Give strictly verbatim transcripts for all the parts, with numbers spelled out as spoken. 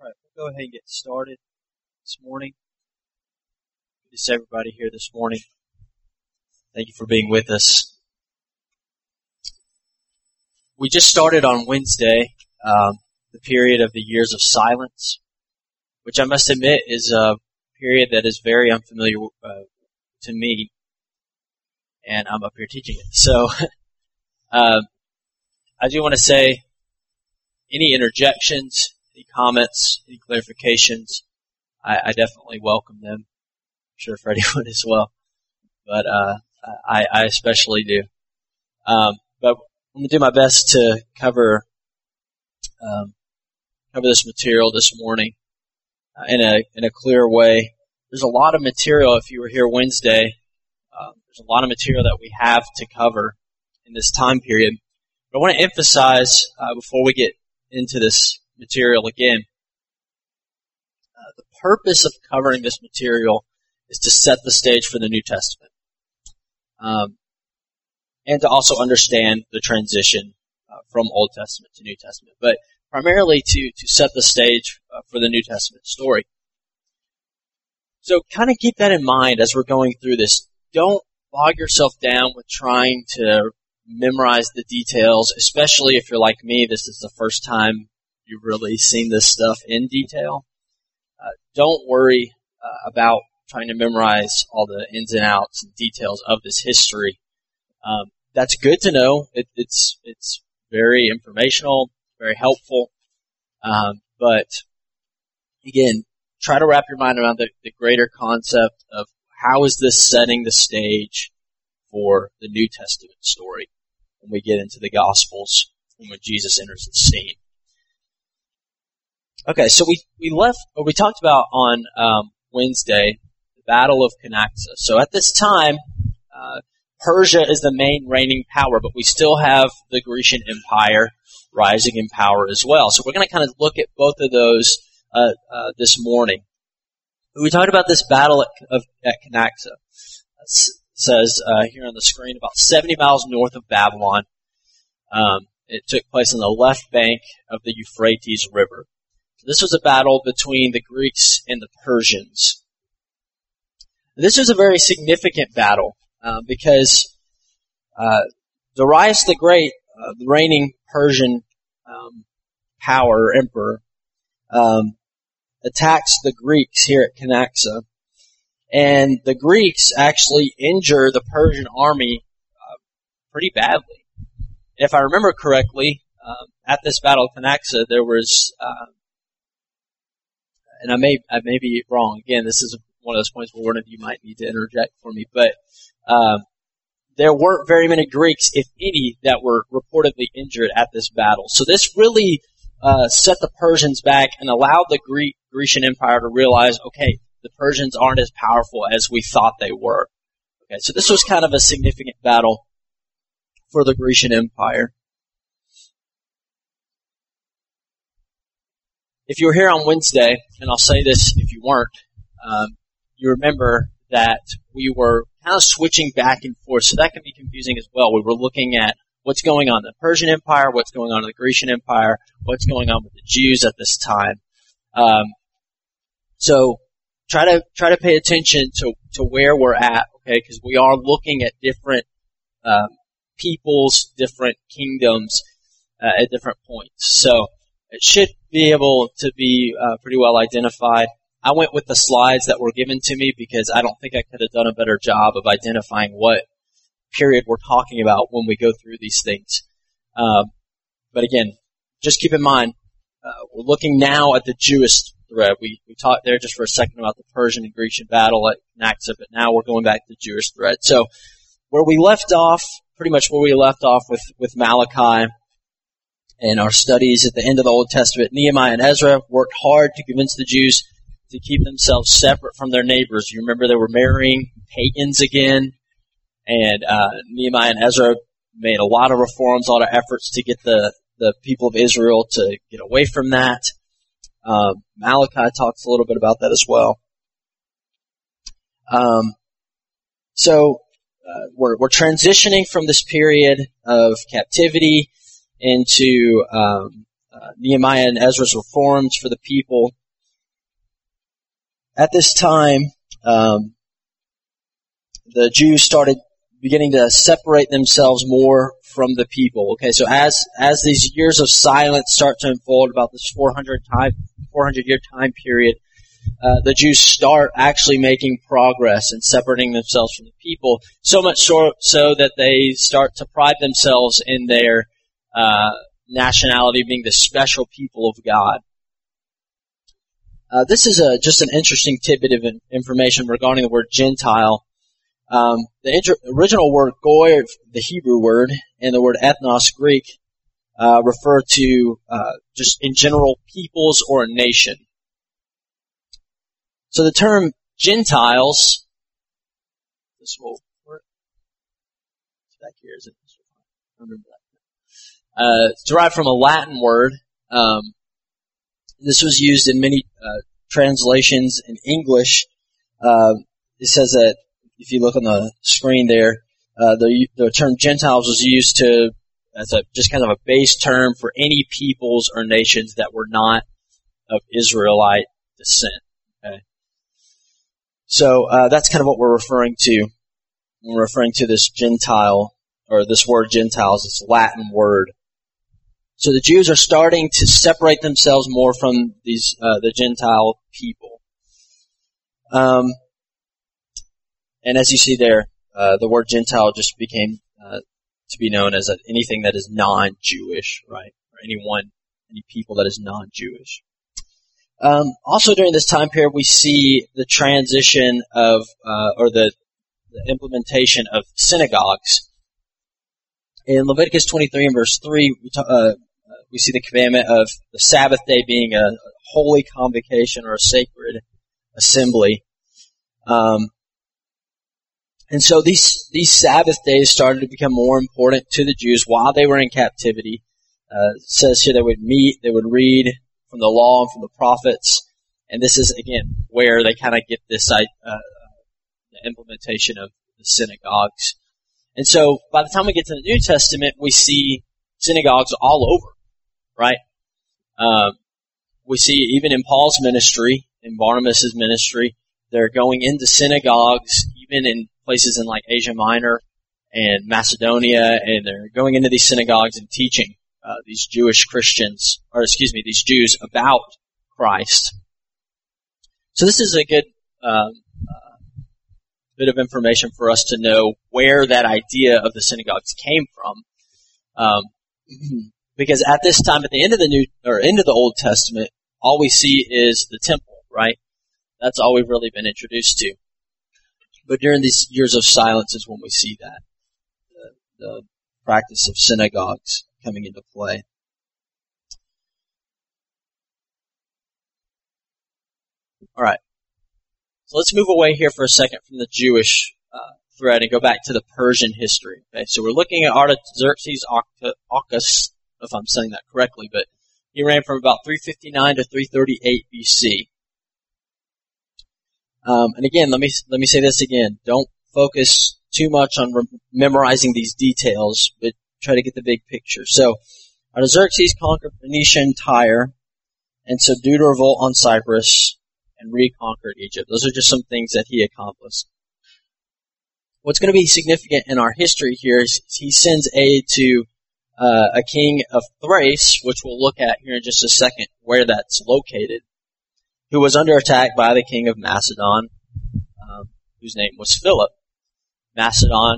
All right, we'll go ahead and get started this morning. Good to see everybody here this morning. Thank you for being with us. We just started on Wednesday um, the period of the years of silence, which I must admit is a period that is very unfamiliar uh, to me, and I'm up here teaching it. So uh, I do want to say any interjections, any comments, any clarifications, I, I definitely welcome them. I'm sure Freddie would as well, but uh, I, I especially do. Um, but I'm going to do my best to cover um, cover this material this morning uh, in a in a clear way. There's a lot of material. If you were here Wednesday, uh, there's a lot of material that we have to cover in this time period. But I want to emphasize uh, before we get into this material again, uh, the purpose of covering this material is to set the stage for the New Testament, um, and to also understand the transition uh, from Old Testament to New Testament, but primarily to, to set the stage uh, for the New Testament story. So kind of keep that in mind as we're going through this. Don't bog yourself down with trying to memorize the details, especially if you're like me, this is the first time you've really seen this stuff in detail. Uh, don't worry uh, about trying to memorize all the ins and outs and details of this history. Um, that's good to know. It, it's it's very informational, very helpful. Um, but again, try to wrap your mind around the, the greater concept of how is this setting the stage for the New Testament story when we get into the Gospels and when Jesus enters the scene. Okay, so we, we left, or we talked about on um, Wednesday, the Battle of Cunaxa. So at this time, uh, Persia is the main reigning power, but we still have the Grecian Empire rising in power as well. So we're going to kind of look at both of those uh, uh, this morning. We talked about this battle at, of, at Cunaxa. It says uh, here on the screen, about seventy miles north of Babylon. Um, it took place on the left bank of the Euphrates River. This was a battle between the Greeks and the Persians. This was a very significant battle uh, because uh, Darius the Great, uh, the reigning Persian um, power or emperor, um, attacks the Greeks here at Cunaxa, and the Greeks actually injure the Persian army uh, pretty badly. If I remember correctly, um, at this battle of Cunaxa, there was uh, And I may I may be wrong. Again, this is one of those points where one of you might need to interject for me. But um, there weren't very many Greeks, if any, that were reportedly injured at this battle. So this really uh, set the Persians back and allowed the Greek Grecian Empire to realize, okay, the Persians aren't as powerful as we thought they were. Okay, so this was kind of a significant battle for the Grecian Empire. If you were here on Wednesday, and I'll say this if you weren't, um, you remember that we were kind of switching back and forth, so that can be confusing as well. We were looking at what's going on in the Persian Empire, what's going on in the Grecian Empire, what's going on with the Jews at this time. Um, so try to try to pay attention to, to where we're at, okay, because we are looking at different um, peoples, different kingdoms uh, at different points. So it should be able to be uh, pretty well identified. I went with the slides that were given to me because I don't think I could have done a better job of identifying what period we're talking about when we go through these things. Um, but again, just keep in mind, uh, we're looking now at the Jewish thread. We, we talked there just for a second about the Persian and Grecian battle at Cunaxa, but now we're going back to the Jewish thread. So where we left off, pretty much where we left off with, with Malachi, in our studies at the end of the Old Testament, Nehemiah and Ezra worked hard to convince the Jews to keep themselves separate from their neighbors. You remember they were marrying pagans again, and uh, Nehemiah and Ezra made a lot of reforms, a lot of efforts to get the, the people of Israel to get away from that. Um, Malachi talks a little bit about that as well. Um, so uh, we're, we're transitioning from this period of captivity into um, uh, Nehemiah and Ezra's reforms for the people. At this time, um, the Jews started beginning to separate themselves more from the people. Okay, so as as these years of silence start to unfold, about this four hundred time four hundred year time period, uh, the Jews start actually making progress and separating themselves from the people. So much so, so that they start to pride themselves in their uh, nationality, being the special people of God. Uh, this is a, just an interesting tidbit of information regarding the word Gentile. Um, the inter- original word goy, the Hebrew word, and the word ethnos, Greek, uh, refer to uh, just in general peoples or a nation. So the term Gentiles, this will work. Back here, is it? I remember that. Uh, it's derived from a Latin word. Um, this was used in many uh, translations in English. Uh, it says that. If you look on the screen there, uh, the the term Gentiles was used to as a just kind of a base term for any peoples or nations that were not of Israelite descent. Okay, so uh, that's kind of what we're referring to when we're referring to this Gentile or this word Gentiles. It's a Latin word. So the Jews are starting to separate themselves more from these uh, the Gentile people. Um. And as you see there, uh, the word Gentile just became uh, to be known as a, anything that is non-Jewish, right? Or anyone, any people that is non-Jewish. Um, also during this time period, we see the transition of, uh, or the, the implementation of synagogues. In Leviticus twenty-three and verse three, we, ta- uh, we see the commandment of the Sabbath day being a holy convocation or a sacred assembly. Um, And so these these Sabbath days started to become more important to the Jews while they were in captivity. Uh, it says here they would meet, they would read from the law and from the prophets, and this is again where they kind of get this uh, the implementation of the synagogues. And so by the time we get to the New Testament, we see synagogues all over, right? Um, we see even in Paul's ministry, in Barnabas' ministry, they're going into synagogues, even in places in like Asia Minor and Macedonia, and they're going into these synagogues and teaching uh, these Jewish Christians, or excuse me, these Jews about Christ. So this is a good um, uh, bit of information for us to know where that idea of the synagogues came from, um, because at this time, at the end of the New or end of the Old Testament, all we see is the temple, right? That's all we've really been introduced to. But during these years of silence is when we see that, the, the practice of synagogues coming into play. All right. So let's move away here for a second from the Jewish uh, thread and go back to the Persian history. Okay, so we're looking at Artaxerxes Augusts, if I'm saying that correctly, but he ran from about three fifty-nine to three thirty-eight B C. Um, and again, let me let me say this again. Don't focus too much on re- memorizing these details, but try to get the big picture. So, Artaxerxes conquered Phoenician Tyre and subdued a revolt on Cyprus and reconquered Egypt. Those are just some things that he accomplished. What's going to be significant in our history here is he sends aid to uh, a king of Thrace, which we'll look at here in just a second, where that's located, who was under attack by the king of Macedon, um, whose name was Philip. Macedon,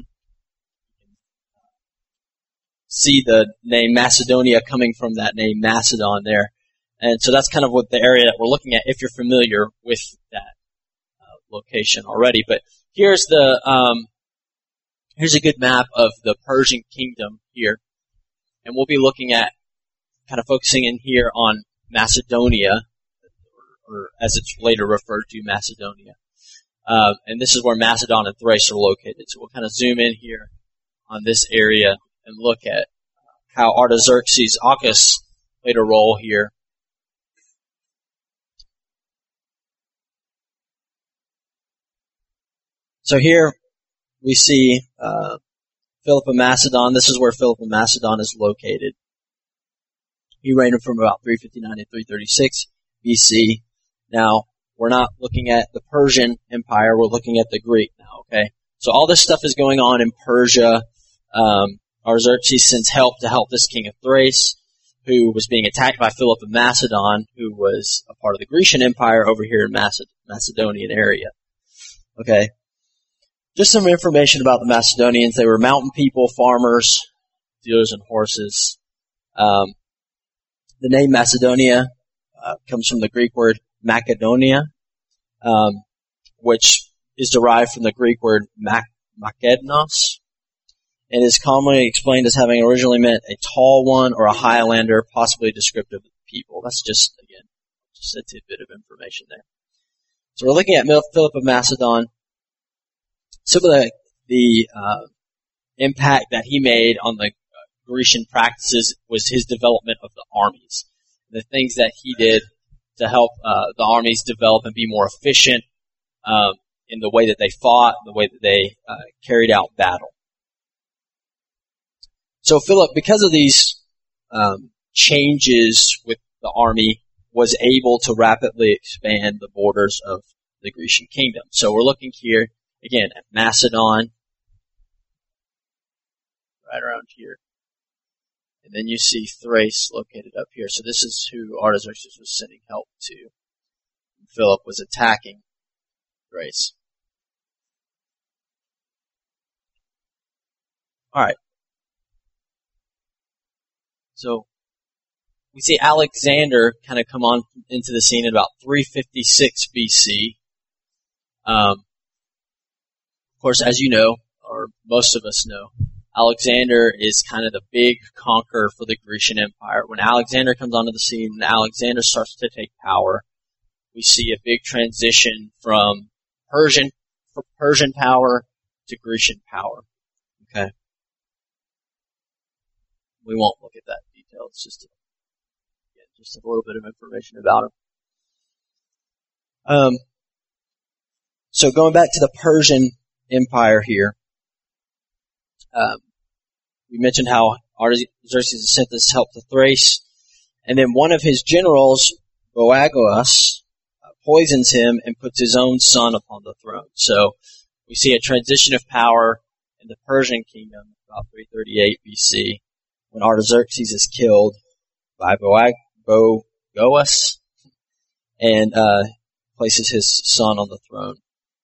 see the name Macedonia coming from that name Macedon there. And so that's kind of what the area that we're looking at, if you're familiar with that uh, location already. But here's the um, here's a good map of the Persian kingdom here. And we'll be looking at, kind of focusing in here on Macedonia, or as it's later referred to, Macedonia. Uh, and this is where Macedon and Thrace are located. So we'll kind of zoom in here on this area and look at how Artaxerxes Augusts played a role here. So here we see uh, Philip of Macedon. This is where Philip of Macedon is located. He reigned from about three fifty-nine to three thirty-six B C. Now, we're not looking at the Persian Empire, we're looking at the Greek now, okay? So all this stuff is going on in Persia. Um, Artaxerxes sends help to help this king of Thrace, who was being attacked by Philip of Macedon, who was a part of the Grecian Empire over here in Maced- Macedonian area. Okay. Just some information about the Macedonians. They were mountain people, farmers, dealers in horses. Um, the name Macedonia uh, comes from the Greek word Macedonia, um, which is derived from the Greek word mak- makednos, and is commonly explained as having originally meant a tall one or a Highlander, possibly descriptive of the people. That's just, again, just a tidbit of information there. So we're looking at Philip of Macedon. Some of the, the uh, impact that he made on the Grecian practices was his development of the armies. The things that he did to help uh, the armies develop and be more efficient um, in the way that they fought, the way that they uh, carried out battle. So Philip, because of these um, changes with the army, was able to rapidly expand the borders of the Grecian kingdom. So we're looking here, again, at Macedon, right around here. And then you see Thrace located up here. So this is who Artaxerxes was sending help to. Philip was attacking Thrace. Alright. So, we see Alexander kind of come on into the scene at about three fifty-six B C. Um, of course, as you know, or most of us know, Alexander is kind of the big conqueror for the Grecian Empire. When Alexander comes onto the scene, when Alexander starts to take power, we see a big transition from Persian Persian power to Grecian power. Okay. We won't look at that in detail. It's just a, yeah, just a little bit of information about him. Um, so going back to the Persian Empire here, um, we mentioned how Artaxerxes sent this help to Thrace, and then one of his generals, Boagos, uh, poisons him and puts his own son upon the throne. So we see a transition of power in the Persian kingdom about three thirty-eight B C. When Artaxerxes is killed by Boagos and uh, places his son on the throne.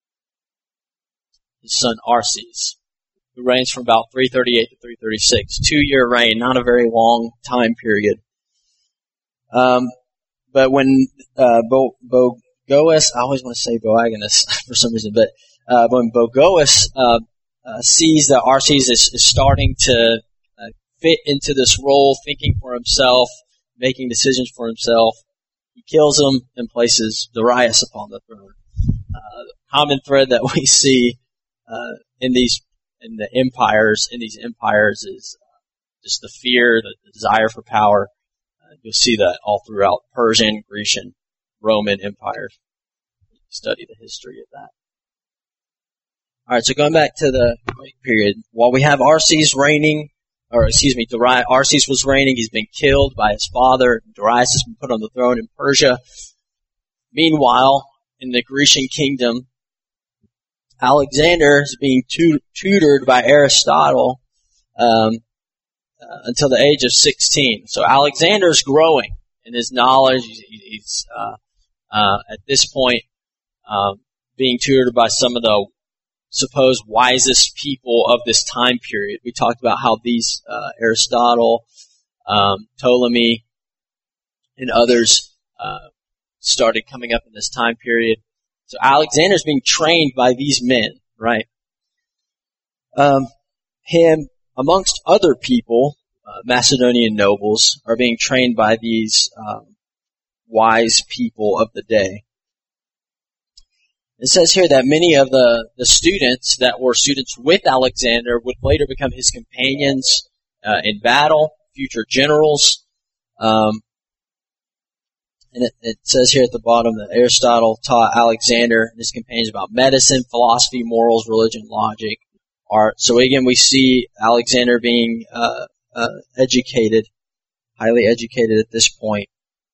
His son Arses, who reigns from about three thirty-eight to three thirty-six. Two-year reign, not a very long time period. Um, but when uh, Bo- Boagos, I always want to say Boagonus for some reason, but uh, when Boagos uh, uh, sees that Arses is, is starting to fit into this role, thinking for himself, making decisions for himself, he kills him and places Darius upon the throne. Uh, the common thread that we see uh, in these in the empires, in these empires, is uh, just the fear, the desire for power. Uh, you'll see that all throughout Persian, Grecian, Roman empires. Study the history of that. All right, so going back to the Greek period, while we have Arses reigning. Or, excuse me, Darius, Arses was reigning. He's been killed by his father. Darius has been put on the throne in Persia. Meanwhile, in the Grecian kingdom, Alexander is being tu- tutored by Aristotle um, uh, until the age of sixteen. So Alexander's growing in his knowledge. He's, he's uh, uh, at this point um, being tutored by some of the supposed wisest people of this time period. We talked about how these uh, Aristotle, um, Ptolemy, and others uh, started coming up in this time period. So Alexander's being trained by these men, right? Um, him, amongst other people, uh, Macedonian nobles, are being trained by these um, wise people of the day. It says here that many of the, the students that were students with Alexander would later become his companions uh, in battle, future generals. Um, and it, it says here at the bottom that Aristotle taught Alexander and his companions about medicine, philosophy, morals, religion, logic, art. So again, we see Alexander being uh, uh, educated, highly educated at this point.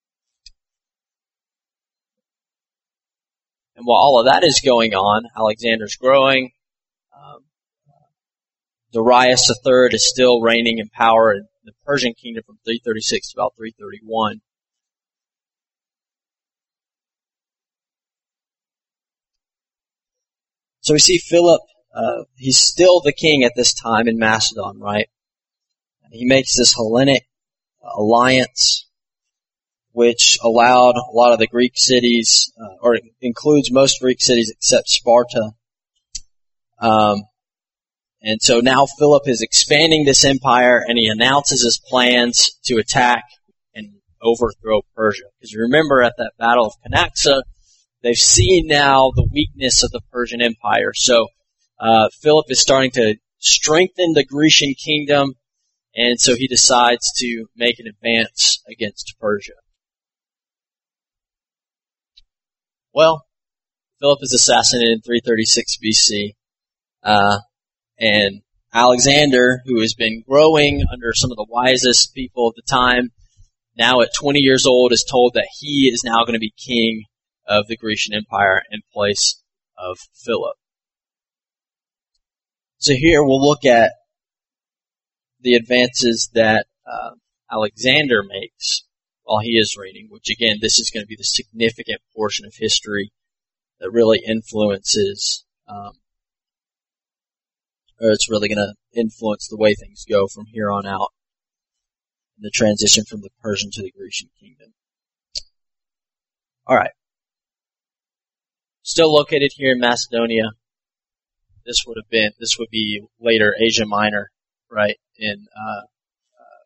And while all of that is going on, Alexander's growing. Um, Darius the third is still reigning in power in the Persian kingdom from three thirty-six to about three thirty-one. So we see Philip, uh, he's still the king at this time in Macedon, right? He makes this Hellenic alliance, which allowed a lot of the Greek cities, uh, or it includes most Greek cities except Sparta. Um, and so now Philip is expanding this empire, and he announces his plans to attack and overthrow Persia. Because you remember at that Battle of Canaxa, they've seen now the weakness of the Persian Empire. So uh, Philip is starting to strengthen the Grecian kingdom, and so he decides to make an advance against Persia. Well, Philip is assassinated in three thirty-six B C, uh, and Alexander, who has been growing under some of the wisest people of the time, now at twenty years old is told that he is now going to be king of the Grecian Empire in place of Philip. So here we'll look at the advances that uh, Alexander makes while he is reigning, which again, this is going to be the significant portion of history that really influences, um, or it's really going to influence the way things go from here on out in the transition from the Persian to the Grecian kingdom. Alright. Still located here in Macedonia. This would have been, this would be later Asia Minor, right, in uh, uh,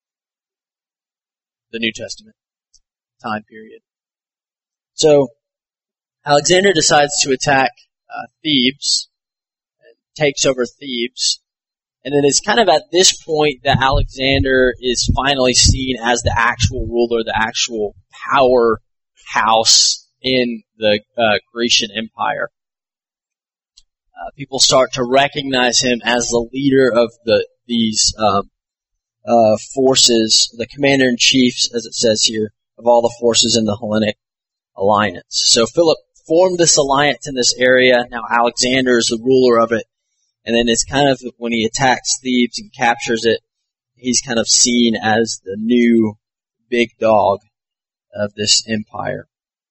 the New Testament time period. So, Alexander decides to attack uh, Thebes, and takes over Thebes, and then it's kind of at this point that Alexander is finally seen as the actual ruler, the actual powerhouse in the uh, Grecian Empire. Uh, people start to recognize him as the leader of the these um, uh, forces, the commander-in-chief, as it says here, of all the forces in the Hellenic alliance. So Philip formed this alliance in this area. Now Alexander is the ruler of it. And then it's kind of, when he attacks Thebes and captures it, he's kind of seen as the new big dog of this empire.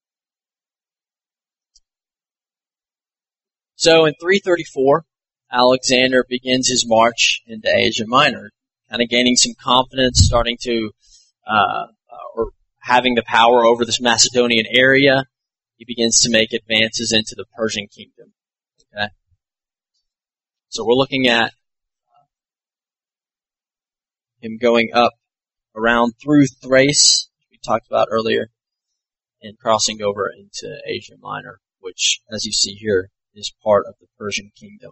So in three thirty-four, Alexander begins his march into Asia Minor, kind of gaining some confidence, starting to, uh, or having the power over this Macedonian area. He begins to make advances into the Persian kingdom. Okay, so we're looking at him going up around through Thrace, we talked about earlier, and crossing over into Asia Minor, which, as you see here, is part of the Persian kingdom.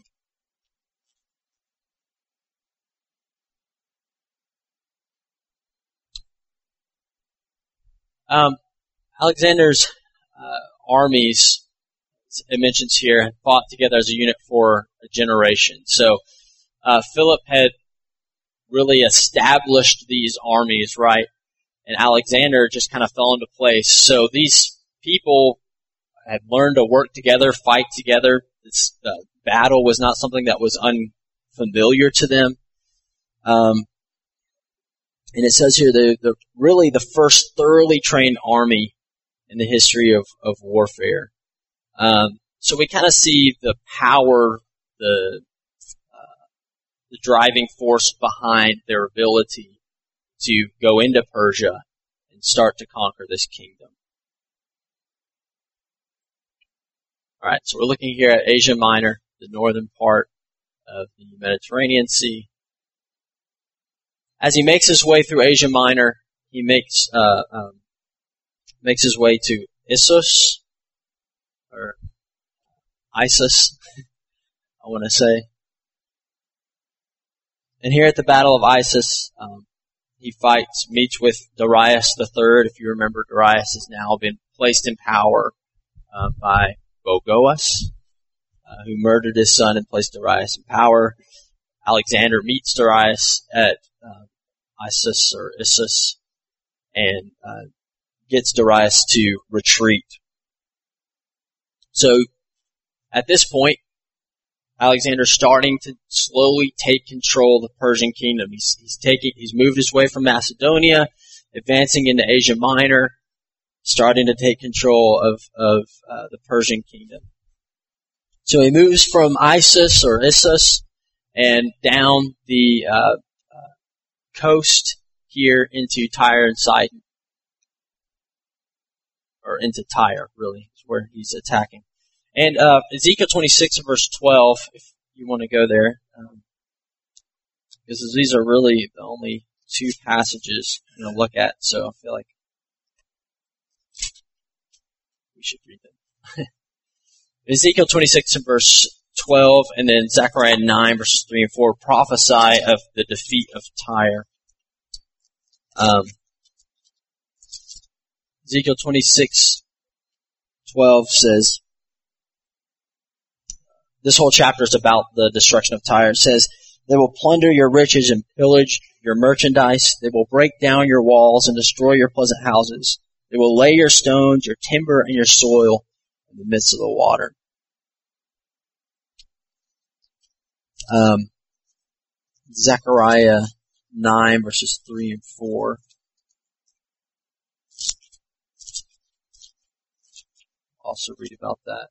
Um, Alexander's uh, armies, it mentions here, had fought together as a unit for a generation. So uh, Philip had really established these armies, right? And Alexander just kind of fell into place. So these people had learned to work together, fight together. This uh, battle was not something that was unfamiliar to them. Um, and it says here, the, the really the first thoroughly trained army in the history of, of warfare. Um, so we kind of see the power, the uh, the driving force behind their ability to go into Persia and start to conquer this kingdom. Alright, so we're looking here at Asia Minor, the northern part of the Mediterranean Sea. As he makes his way through Asia Minor, he makes uh, um, makes his way to Issus, or Isis, I want to say. And here at the Battle of Issus, um, he fights, meets with Darius the third. If you remember, Darius has now been placed in power uh, by Bogoas, uh, who murdered his son and placed Darius in power. Alexander meets Darius at uh, Issus or Issus, and uh, gets Darius to retreat. So at this point, Alexander's starting to slowly take control of the Persian kingdom. He's, he's taking, he's moved his way from Macedonia, advancing into Asia Minor, starting to take control of, of uh, the Persian kingdom. So he moves from Issus or Issus and down the uh, uh, coast here into Tyre and Sidon. Or into Tyre, really, is where he's attacking. And uh, Ezekiel twenty-six, verse twelve, if you want to go there, um, because these are really the only two passages I'm going to look at, so I feel like we should read them. Ezekiel twenty-six, verse twelve, and then Zechariah nine, verses three and four, prophesy of the defeat of Tyre. Um, Ezekiel twenty-six, twelve says, this whole chapter is about the destruction of Tyre. It says, they will plunder your riches and pillage your merchandise. They will break down your walls and destroy your pleasant houses. They will lay your stones, your timber, and your soil in the midst of the water. Um, Zechariah nine, verses three and four. Also read about that.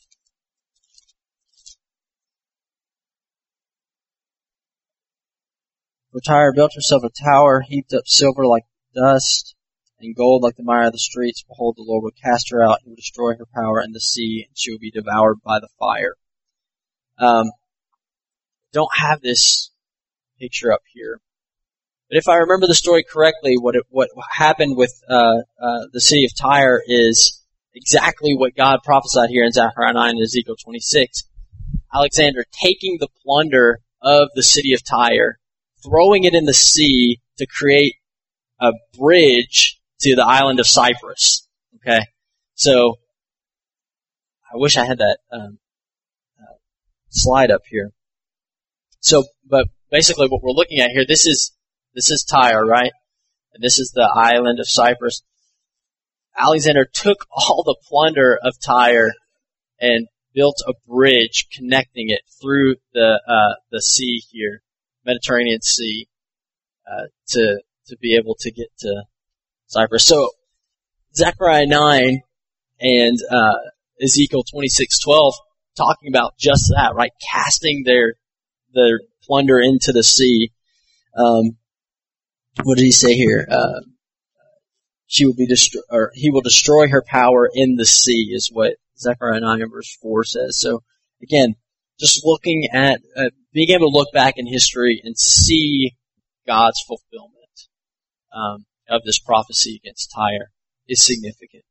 For Tyre built herself a tower, heaped up silver like dust, and gold like the mire of the streets. Behold, the Lord will cast her out. He will destroy her power in the sea, and she will be devoured by the fire. Um, don't have this picture up here. But if I remember the story correctly, what it, what happened with uh, uh, the city of Tyre is exactly what God prophesied here in Zechariah nine and Ezekiel twenty-six. Alexander taking the plunder of the city of Tyre, throwing it in the sea to create a bridge to the island of Cyprus. Okay, so I wish I had that um, uh, slide up here. So, but basically, what we're looking at here, this is this is Tyre, right? And this is the island of Cyprus. Alexander took all the plunder of Tyre and built a bridge connecting it through the uh, the sea here, Mediterranean Sea, uh, to to be able to get to Cyprus. So Zechariah nine and uh, Ezekiel twenty-six twelve talking about just that, right? Casting their their plunder into the sea. Um, what did he say here? Uh, she will be destroy, or he will destroy her power in the sea, is what Zechariah nine verse four says. So again, just looking at uh, being able to look back in history and see God's fulfillment um, of this prophecy against Tyre is significant.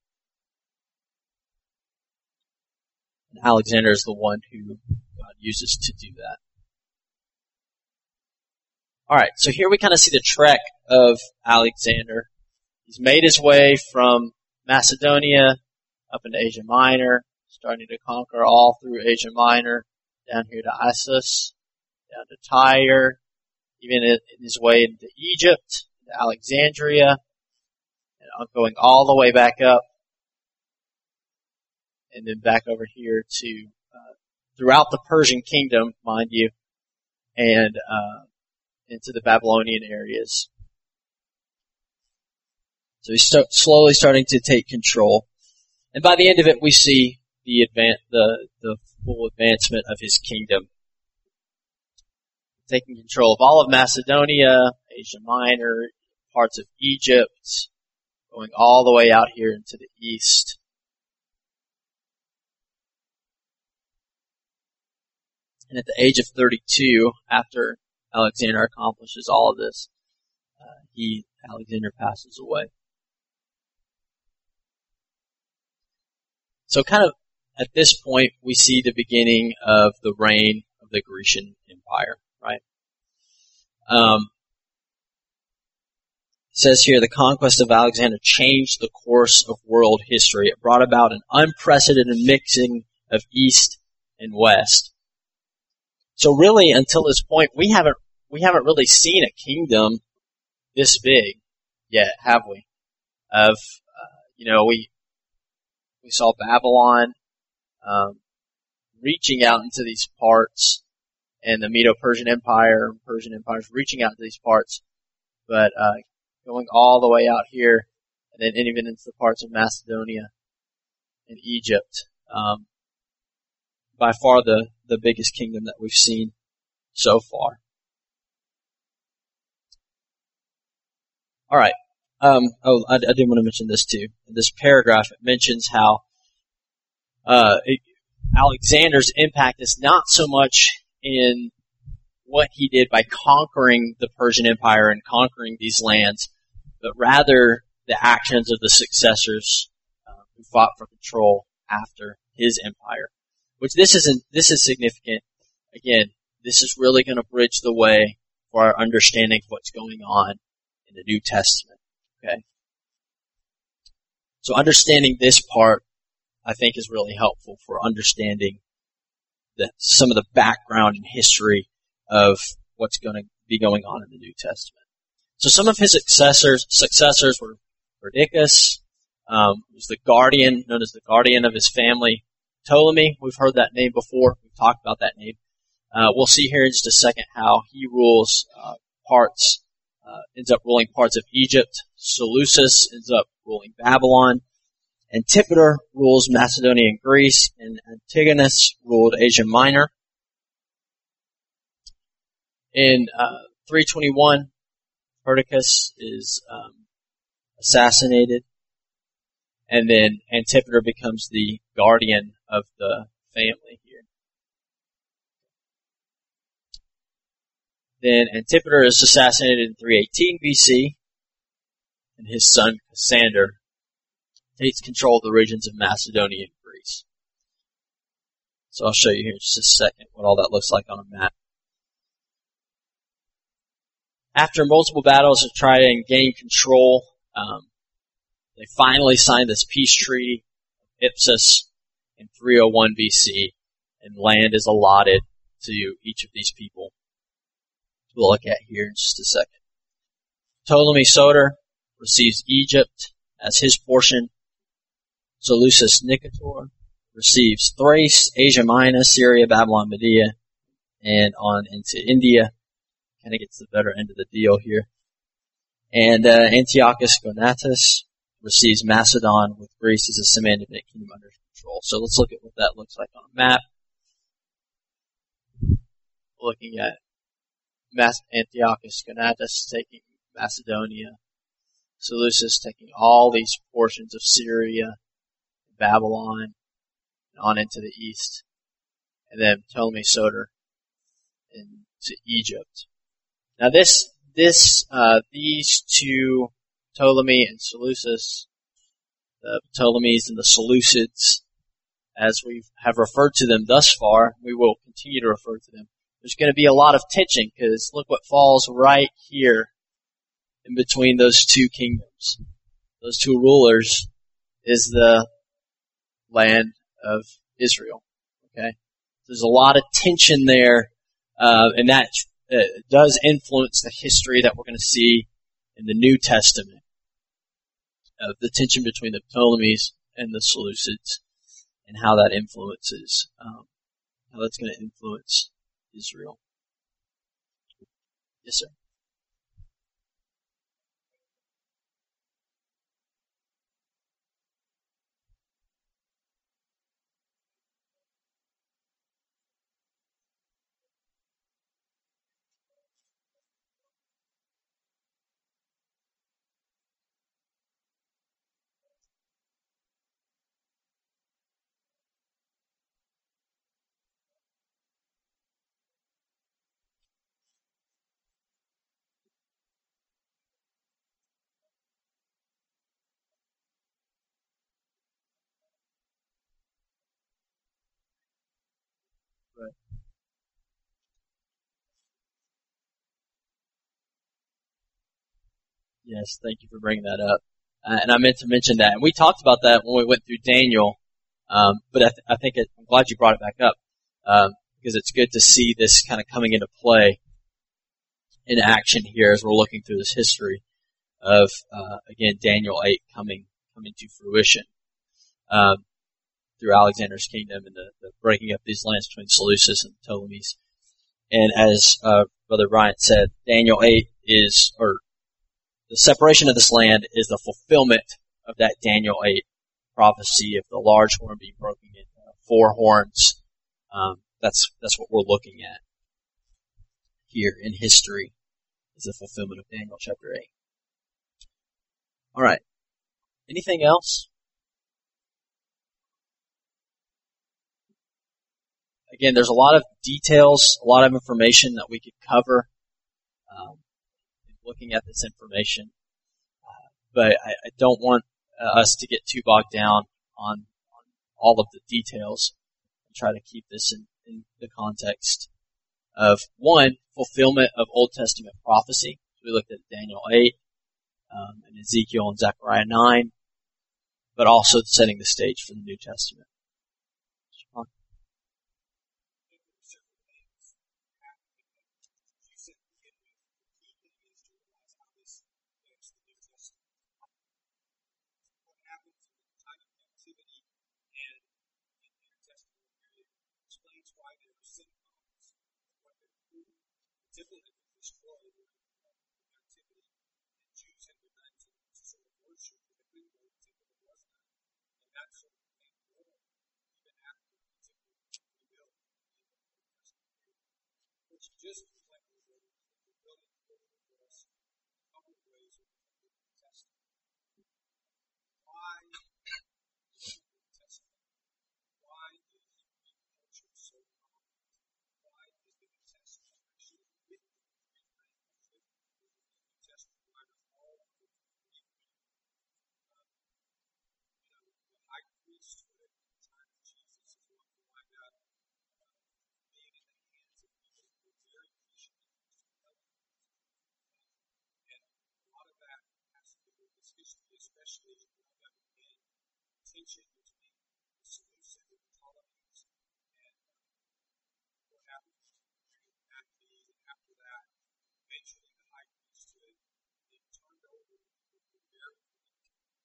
And Alexander is the one who God uses to do that. Alright, so here we kind of see the trek of Alexander. He's made his way from Macedonia up into Asia Minor, starting to conquer all through Asia Minor, down here to Issus, down to Tyre, even in his way into Egypt, to Alexandria, and going all the way back up, and then back over here to uh, throughout the Persian kingdom, mind you, and uh, into the Babylonian areas. So he's st- slowly starting to take control, and by the end of it, we see the advan- the the full advancement of his kingdom, taking control of all of Macedonia, Asia Minor, parts of Egypt, going all the way out here into the east. And at the age of thirty-two, after Alexander accomplishes all of this, uh, he Alexander passes away. So kind of at this point, we see the beginning of the reign of the Grecian Empire, right? Um, it says here, the conquest of Alexander changed the course of world history. It brought about an unprecedented mixing of East and West. So really, until this point, we haven't we haven't really seen a kingdom this big yet, have we? of, uh, you know, we we saw Babylon um, reaching out into these parts, and the Medo-Persian Empire, Persian empires reaching out to these parts, but uh, going all the way out here, and then even into the parts of Macedonia and Egypt. Um, by far the, the biggest kingdom that we've seen so far. All right. Um, oh, I, I did want to mention this too. In this paragraph, it mentions how uh, it, Alexander's impact is not so much in what he did by conquering the Persian Empire and conquering these lands, but rather the actions of the successors uh, who fought for control after his empire. Which this isn't. This is significant. Again, this is really going to bridge the way for our understanding of what's going on in the New Testament. Okay. So understanding this part, I think, is really helpful for understanding the, some of the background and history of what's going to be going on in the New Testament. So some of his successors successors were Perdiccas, um, who was the guardian, known as the guardian of his family. Ptolemy, we've heard that name before. We've talked about that name. Uh, we'll see here in just a second how he rules uh, parts, uh, ends up ruling parts of Egypt. Seleucus ends up ruling Babylon. Antipater rules Macedonia and Greece, and Antigonus ruled Asia Minor. In uh, three twenty-one, Perdiccas is um, assassinated, and then Antipater becomes the guardian of the family here. Then Antipater is assassinated in three eighteen B C, and his son Cassander takes control of the regions of Macedonia and Greece. So I'll show you here in just a second what all that looks like on a map. After multiple battles to try and gain control, um, they finally signed this peace treaty, Ipsus, in three oh one B C, and land is allotted to each of these people. We'll look at here in just a second. Ptolemy Soter receives Egypt as his portion. Seleucus Nicator receives Thrace, Asia Minor, Syria, Babylon, Media, and on into India. Kind of gets the better end of the deal here. And uh, Antiochus Gonatas receives Macedon, with Greece as a semi-independent kingdom under control. So let's look at what that looks like on a map. Looking at Mas- Antiochus Gonatas taking Macedonia, Seleucus taking all these portions of Syria, Babylon, and on into the east, and then Ptolemy Soter into Egypt. Now this, this, uh, these two, Ptolemy and Seleucus, the Ptolemies and the Seleucids, as we have referred to them thus far, we will continue to refer to them. There's going to be a lot of tension because look what falls right here in between those two kingdoms. Those two rulers is the land of Israel. Okay, there's a lot of tension there, uh, and that uh, does influence the history that we're going to see in the New Testament of the tension between the Ptolemies and the Seleucids, and how that influences, um, how that's going to influence Israel. Yes, sir. Right. Yes, thank you for bringing that up. Uh, and I meant to mention that. And we talked about that when we went through Daniel, um, but I, th- I think it, I'm glad you brought it back up, um, because it's good to see this kind of coming into play in action here as we're looking through this history. of, uh, again, Daniel eight coming coming to fruition um, through Alexander's kingdom and the, the breaking up these lands between Seleucus and Ptolemies. And as uh, Brother Bryant said, Daniel eight is, or the separation of this land is the fulfillment of that Daniel eight prophecy of the large horn being broken into four horns. Um, that's that's what we're looking at here in history, is the fulfillment of Daniel chapter eight. All right. Anything else? Again, there's a lot of details, a lot of information that we could cover um, looking at this information, uh, but I, I don't want uh, us to get too bogged down on, on all of the details and try to keep this in, in the context of, one, fulfillment of Old Testament prophecy. We looked at Daniel eight um, and Ezekiel and Zechariah nine, but also setting the stage for the New Testament. Just like we were building for us, a couple of ways we can do the Testament. Why is the New Testament? Why is Greek culture so common? Why is the New Testament actually written in Greek language? The New Testament writers all wrote in Greek. Um, you know, the high priesthood at the time of Jesus is what we find out uh, being in the hands of people who were very patient. And a lot of that has to do with this history, especially as we know that again, tension between the Seleucids and the Ptolemies, and uh, what happened during the Maccabees, and after that, eventually the high priesthood being turned over to people who were very weak.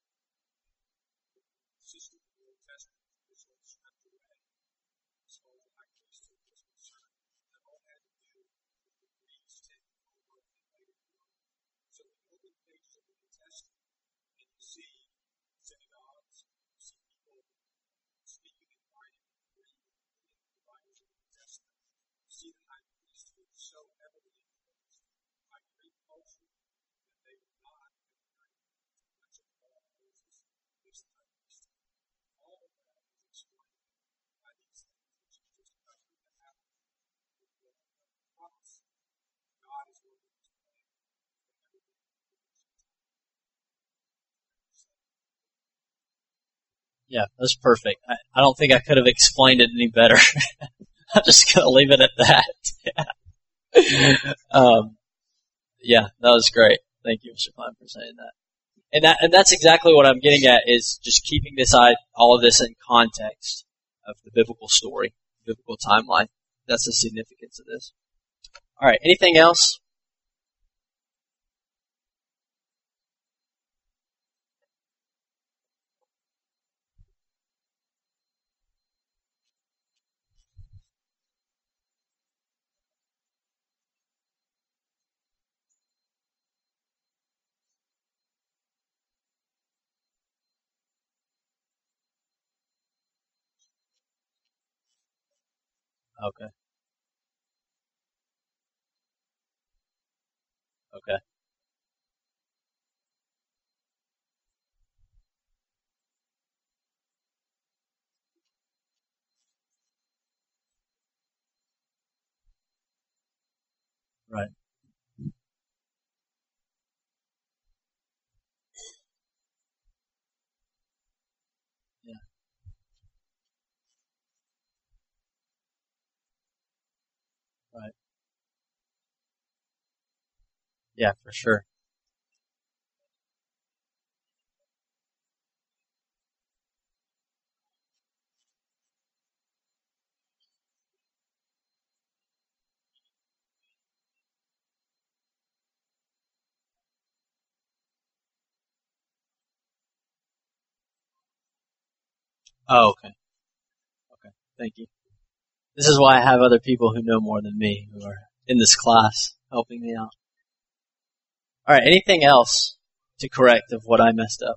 The system of the Old Testament was sort of swept away as far as the high priesthood was concerned. That all had to do with the Greeks taking over and later Rome. So when you open the pages of the New Testament and you see synagogues, you see people speaking and writing in Greek in the writers of the New Testament, you see the high priesthood so heavily influenced by Greek culture that they would not have heard much of all Moses is the high priesthood. All of that is explained by these things that you just covered that happen with the promise. God is working his plan for everything. Yeah, that's perfect. I, I don't think I could have explained it any better. I'm just going to leave it at that. um, yeah, that was great. Thank you, Mister Klein, for saying that. And that, and that's exactly what I'm getting at, is just keeping this, all of this in context of the biblical story, biblical timeline. That's the significance of this. All right, anything else? Okay. Okay. Right. Yeah. Right. Yeah, for sure. Oh, okay. Okay. Thank you. This is why I have other people who know more than me who are in this class helping me out. All right. Anything else to correct of what I messed up?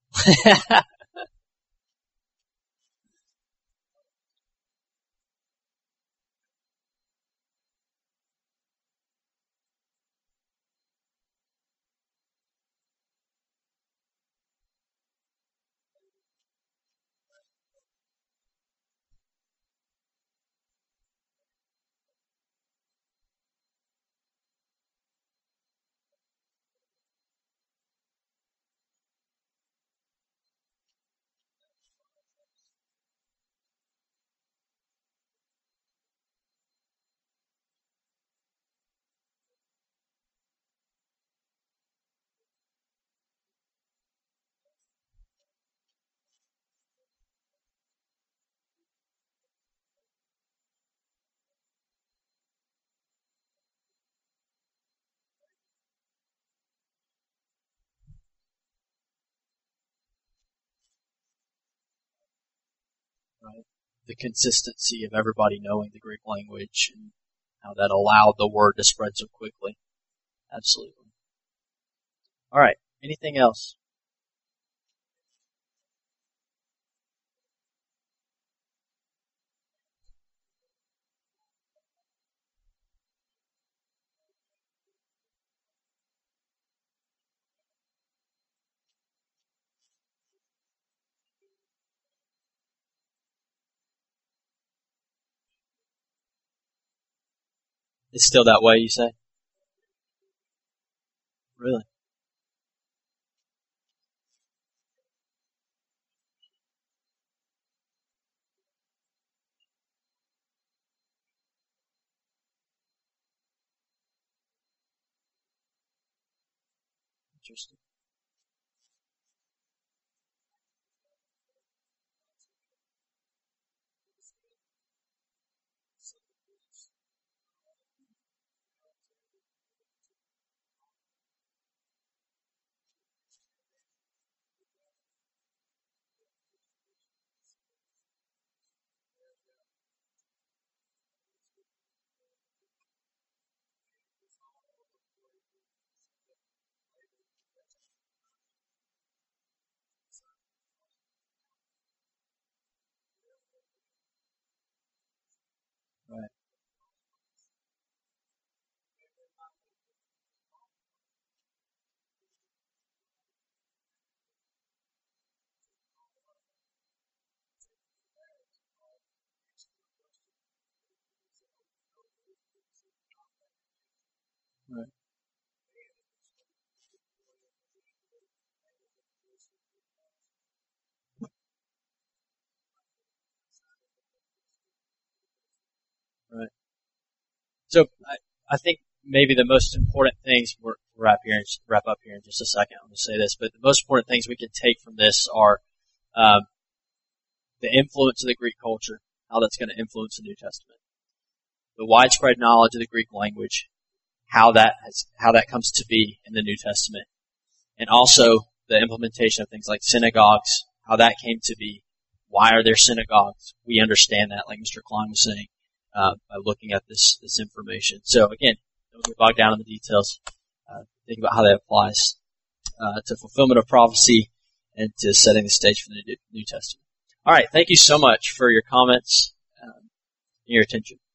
Right. The consistency of everybody knowing the Greek language and how that allowed the word to spread so quickly. Absolutely. All right. Anything else? It's still that way, you say? Really? Interesting. Right. Right. Right. So I, I think maybe the most important things we're wrap here wrap up here in just a second. I'm going to say this, but the most important things we can take from this are um, the influence of the Greek culture, how that's going to influence the New Testament, the widespread knowledge of the Greek language, how that has, how that comes to be in the New Testament, and also the implementation of things like synagogues, how that came to be. Why are there synagogues? We understand that, like Mister Klein was saying, uh, by looking at this this information. So again, don't get bogged down in the details. Uh, think about how that applies uh, to fulfillment of prophecy and to setting the stage for the New Testament. All right, thank you so much for your comments um, and your attention.